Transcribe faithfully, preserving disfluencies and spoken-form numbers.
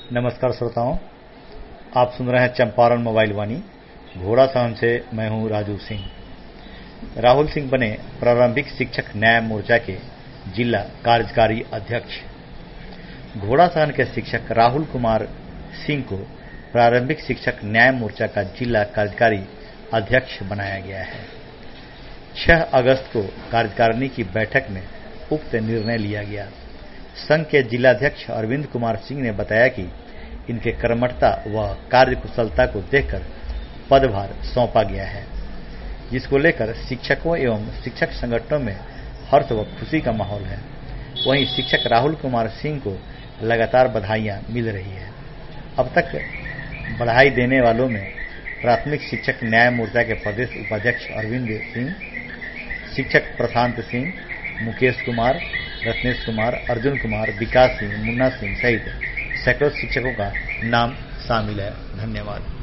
नमस्कार श्रोताओं, आप सुन रहे हैं चंपारण मोबाइल वाणी। घोड़ा सहन से मैं हूं राजू सिंह। राहुल सिंह बने प्रारंभिक शिक्षक न्याय मोर्चा के जिला कार्यकारी अध्यक्ष। घोड़ा सहन के शिक्षक राहुल कुमार सिंह को प्रारंभिक शिक्षक न्याय मोर्चा का जिला कार्यकारी अध्यक्ष बनाया गया है। छह अगस्त को कार्यकारिणी की बैठक में उक्त निर्णय लिया गया। संघ के जिलाध्यक्ष अरविंद कुमार सिंह ने बताया कि इनके कर्मठता व कार्यकुशलता को देखकर पदभार सौंपा गया है, जिसको लेकर शिक्षकों एवं शिक्षक संगठनों में हर्ष व खुशी का माहौल है। वहीं शिक्षक राहुल कुमार सिंह को लगातार बधाइयां मिल रही है। अब तक बधाई देने वालों में प्राथमिक शिक्षक न्याय मोर्चा के प्रदेश उपाध्यक्ष अरविंद सिंह, शिक्षक प्रशांत सिंह, मुकेश कुमार, रत्नेश कुमार, अर्जुन कुमार, विकास सिंह, मुन्ना सिंह सहित सैकड़ों शिक्षकों का नाम शामिल है। धन्यवाद।